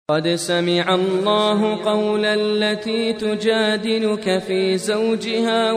قد سمع الله قول التي تجادلك في زوجها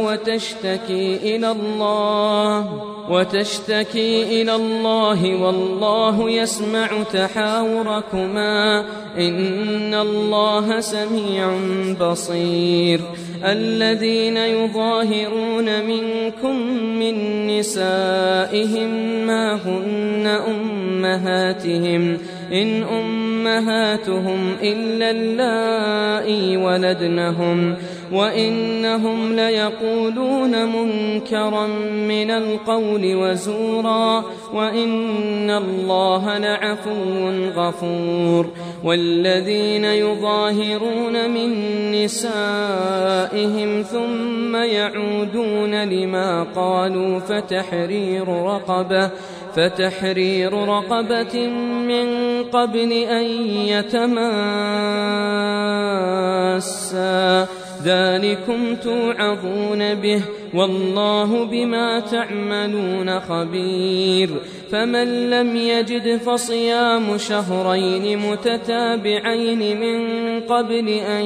وتشتكي إلى الله والله يسمع تحاوركما إن الله سميع بصير. الذين يظاهرون منكم من نسائهم ما هن أمهاتهم إن أمهاتهم إلا اللائي ولدنهم وإنهم ليقولون منكرا من القول وزورا وإن الله لعفو غفور. والذين يظاهرون من نسائهم ثم يعودون لما قالوا فتحرير رقبة من قبل أن يتماسا ذلكم توعظون به والله بما تعملون خبير. فمن لم يجد فصيام شهرين متتابعين من قبل أن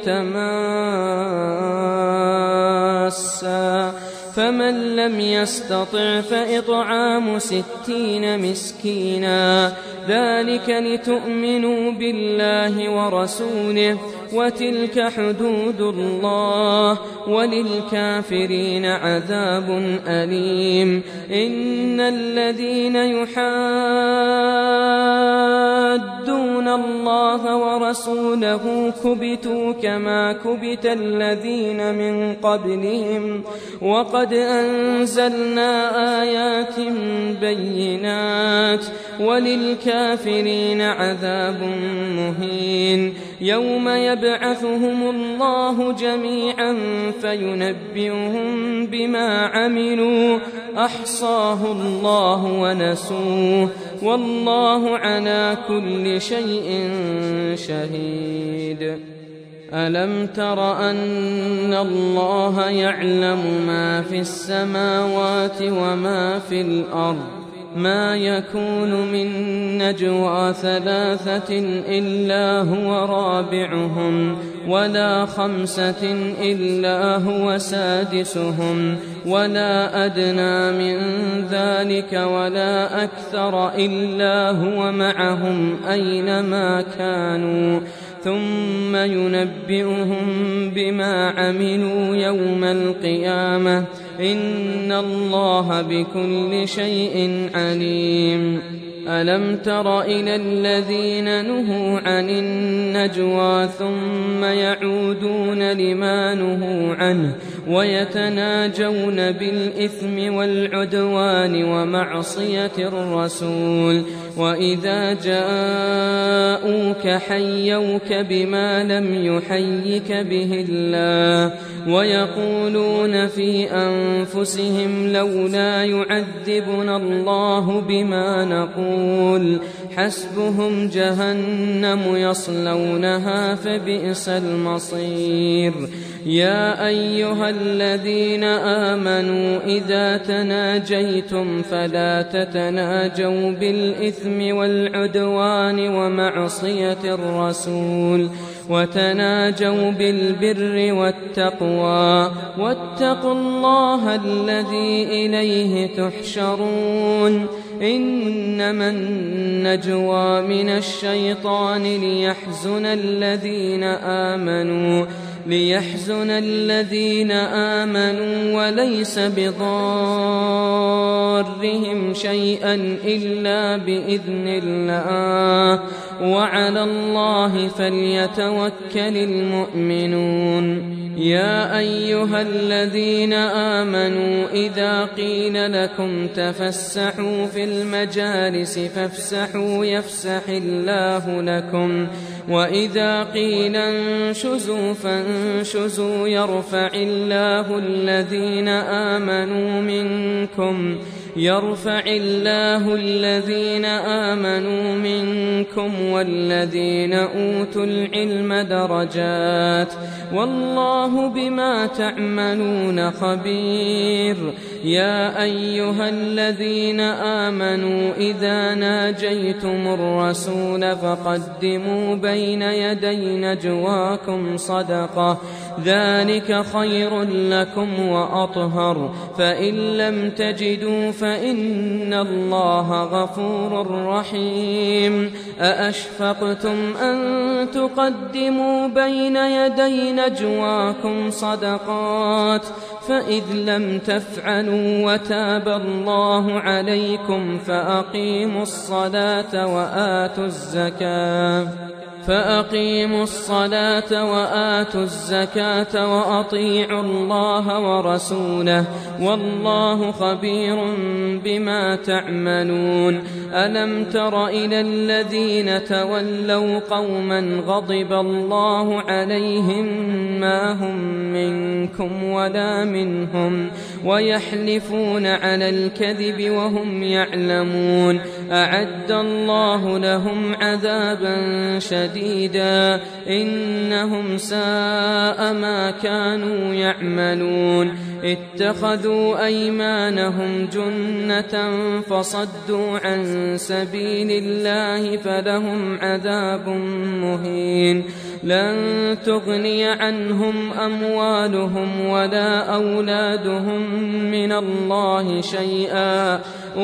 يتماسا فمن لم يستطع فإطعام 60 مسكينا ذلك لتؤمنوا بالله ورسوله وتلك حدود الله وللكافرين عذاب أليم. إن الذين يحادون الله ورسوله كبتوا كما كبت الذين من قبلهم وقد أنزلنا آيات بينات وللكافرين عذاب مهين. يوم يبعثهم الله جميعا فينبئهم بما عملوا أحصاه الله ونسوه والله على كل شيء شهيد. ألم تر أن الله يعلم ما في السماوات وما في الأرض ما يكون من نجوى 3 إلا هو رابعهم ولا 5 إلا هو سادسهم ولا أدنى من ذلك ولا أكثر إلا هو معهم أينما كانوا ثم ينبئهم بما عملوا يوم القيامة إن الله بكل شيء عليم. ألم تر إلى الذين نهوا عن النجوى ثم يعودون لما نهوا عنه ويتناجون بالإثم والعدوان ومعصية الرسول وإذا جاءوك حيوك بما لم يحيك به الله ويقولون في أنفسهم لولا يعذبنا الله بما نقول حسبهم جهنم يصلونها فبئس المصير. يا أيها الذين آمنوا إذا تناجيتم فلا تتناجوا بالإثم والعدوان ومعصية الرسول وتناجوا بالبر والتقوى واتقوا الله الذي إليه تحشرون. إنما النجوى من الشيطان ليحزن الذين آمنوا وليس بضارهم شيئا إلا بإذن الله وعلى الله فليتوكل المؤمنون. يا أيها الذين آمنوا إذا قيل لكم تفسحوا في المجالس فافسحوا يفسح الله لكم وإذا قيل انشزوا فانشزوا يرفع الله الذين آمنوا منكم يرفع الله الذين آمنوا منكم والذين أوتوا العلم درجات والله بما تعملون خبير. يا أيها الذين آمنوا إذا ناجيتم الرسول فقدموا بين يدي نجواكم صدقة ذلك خير لكم وأطهر فإن لم تجدوا فإن الله غفور رحيم. أأشفقتم أن تقدموا بين يدي نجواكم صدقات فإذ لم تفعلوا وتاب الله عليكم فأقيموا الصلاة وآتوا الزكاة وأطيعوا الله ورسوله والله خبير بما تعملون. ألم تر إلى الذين تولوا قوما غضب الله عليهم ما هم منكم ولا منهم ويحلفون على الكذب وهم يعلمون أعد الله لهم عذابا شديدا إنهم ساء ما كانوا يعملون. اتخذوا أيمانهم جنة فصدوا عن سبيل الله فلهم عذاب مهين. لن تغني عنهم أموالهم ولا أولادهم من الله شيئا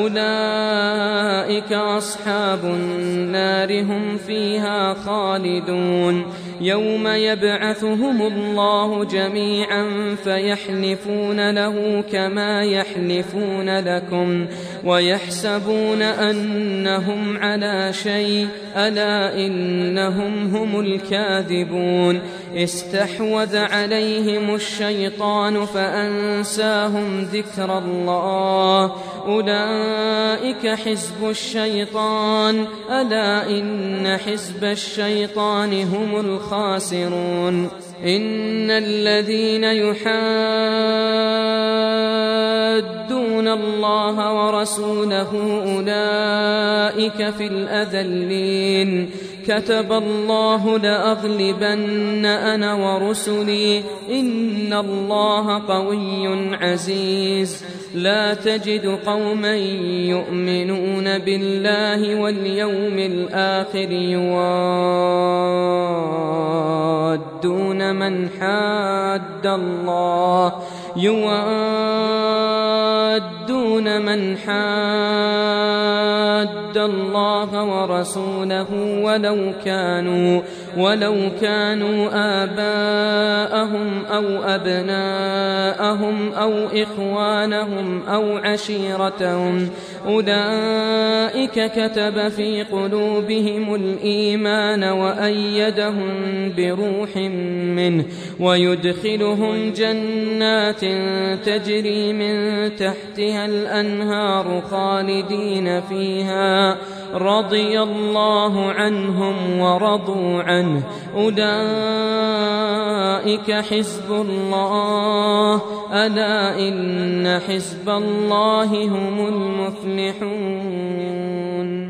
أولئك أصحاب النار هم فيها خالدون. يوم يبعثهم الله جميعا فيحلفون له كما يحلفون لكم ويحسبون أنهم على شيء ألا إنهم هم الكاذبون. استحوذ عليهم الشيطان فأنساهم ذكر الله أولئك حزب الشيطان ألا إن حزب الشيطان هم الخاسرون. إن الذين يحادون الله ورسوله أولئك في الأذلين. كتب الله لأغلبن أنا ورسلي إن الله قوي عزيز. لا تجد قوما يؤمنون بالله واليوم الآخر يوادون من حاد الله ورسوله ولو كانوا آباءهم أو أبناءهم أو إخوانهم أو عشيرتهم أولئك كتب في قلوبهم الإيمان وأيدهم بروح منه ويدخلهم جنات تجري من تحتها الأنهار خالدين فيها رضي الله عنهم ورضوا عنه أولئك حزب الله ألا إن حزب الله هم المفلحون.